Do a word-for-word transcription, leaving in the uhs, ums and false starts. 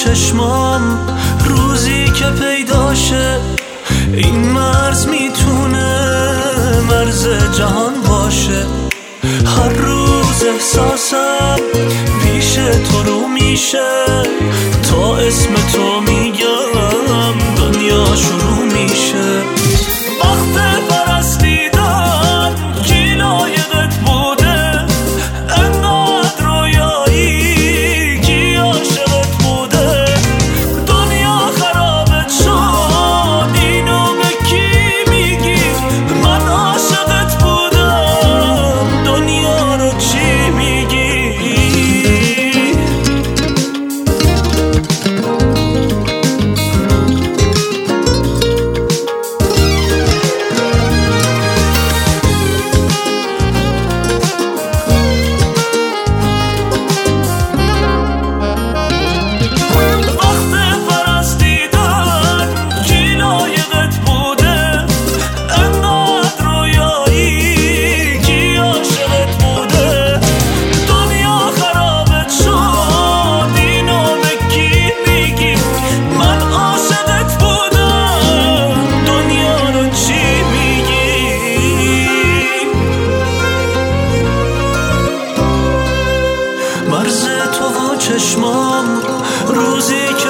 چشمام روزی که پیداشه این مرز میتونه مرز جهان باشه. هر روز احساسم پیش تو رو میشه، تا اسم تو میگم دنیا شروع میشه. وقت پرستیدن کی لایقت بوده، انقدر رویایی کی عاشقت بوده. دنیا خرابت شد اینو به کی میگی، من عاشقت بودم دنیا رو چی میگی. مرز تو و چشمام روزی که